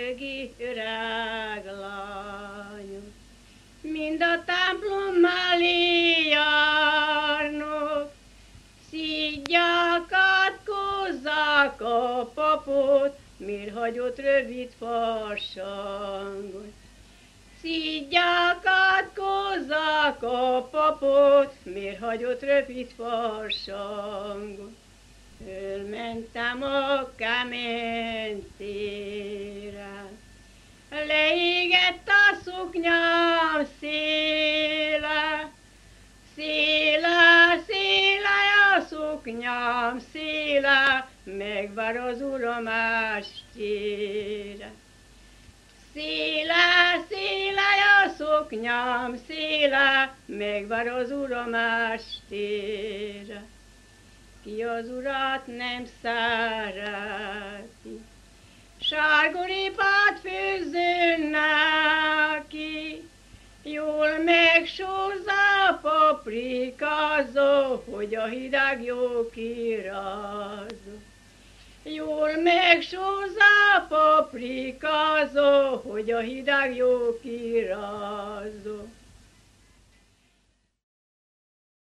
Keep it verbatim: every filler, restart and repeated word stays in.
régi öreglányok, mind a templom mellé járnak, szídják, átkozzák a papot, miért hagyott rövid farsangot. Szídják, átkozzák a papot, miért hagyott rövid farsangot. Fölmentem a kemény térre, leégett a szuknyám széle, széle, széle a szuknyám széle, megvár az Uram estére. Széle, széle a szoknyám széle, megvár az Uram estére. Ki az Urat nem szereti, sárgoripát főzzön neki, jól megsózza paprikázza, hogy a hideg jó kirázza. Jól megsózza paprikázza, hogy a hideg jó kirázza.